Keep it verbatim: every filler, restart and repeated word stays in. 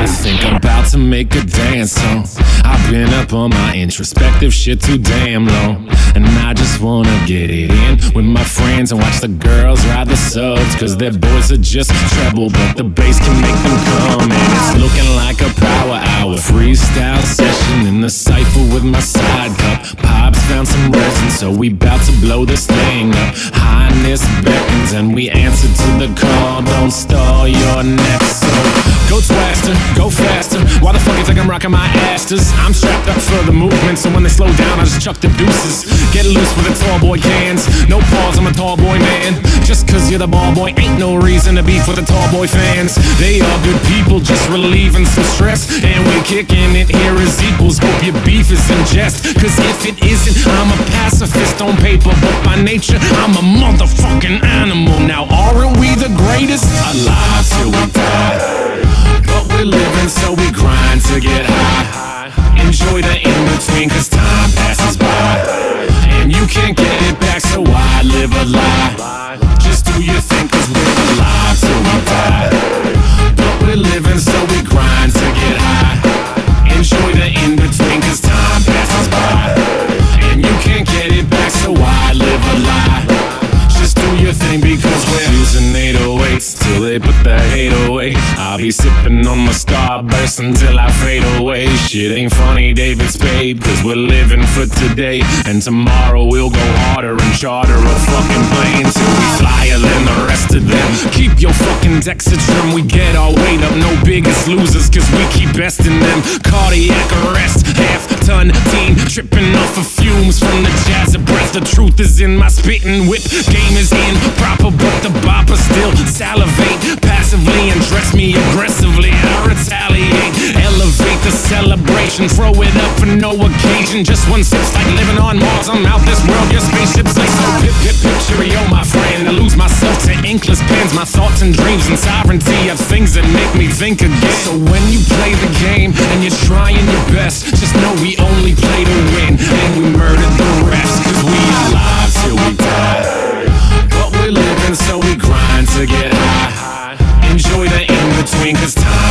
I think I'm about to make a dance song. I've been up on my introspective shit too damn long, and I just wanna get it in with my friends and watch the girls ride the subs, cause their boys are just treble, but the bass can make them come. And it's looking like a power hour freestyle session in the cypher with my side cup. Pops found some resin, so we bout to blow this thing up. Highness beckons and we answer to the call. Don't stall your next, so go twaster, go faster. Why the fuck you think I'm rocking my Astors? I'm strapped up for the movement, so when they slow down I just chuck the deuces. Get loose with the tall boy cans. No pause, I'm a tall boy man. Just cause you're the ball boy ain't no reason to beef with the tall boy fans. They are good people just relieving some stress, and we're kicking it here as equals. Hope your beef is in jest, cause if it isn't, I'm a pacifist on paper, but by nature I'm a motherfucking animal. Now aren't we the greatest? Alive till we die, but we're living so we grind to get high. Enjoy the in-between cause time passes by, and you can't get it back, so why live a lie? Just do your thing cause we're alive till we die, but we're living so we grind to get high. Enjoy the in-between cause time passes by, and you can't get it back, so why live a lie? Just do your thing because we're using eight oh eights till they put the hate away. I'll be sipping on my Starburst until I fade away. Shit ain't funny, David Spade, cause we're living for today, and tomorrow we'll go harder and charter a fucking plane till we flyer than the rest of them. Keep your fucking Dexatrim, we get our weight up, no biggest losers cause we keep besting them. Cardiac arrest, half ton team tripping off of fumes from the jazz of breath. The truth is in my spitting whip. Game is improper, but the boppers still salivate passively and dress me aggressively. I retaliate, elevate the celebration, throw it up for no occasion. Just one sip's like living on Mars. I'm out this world, your spaceship's like so pip pip picture, yo my friend. I lose myself to inkless pens, my thoughts and dreams and sovereignty of things that make me think again. So when you play the game and you're trying your best, just know we only play to win, and we murdered the refs cause we alive till we die, but we're living so we grind to get high. Enjoy the in-between cause time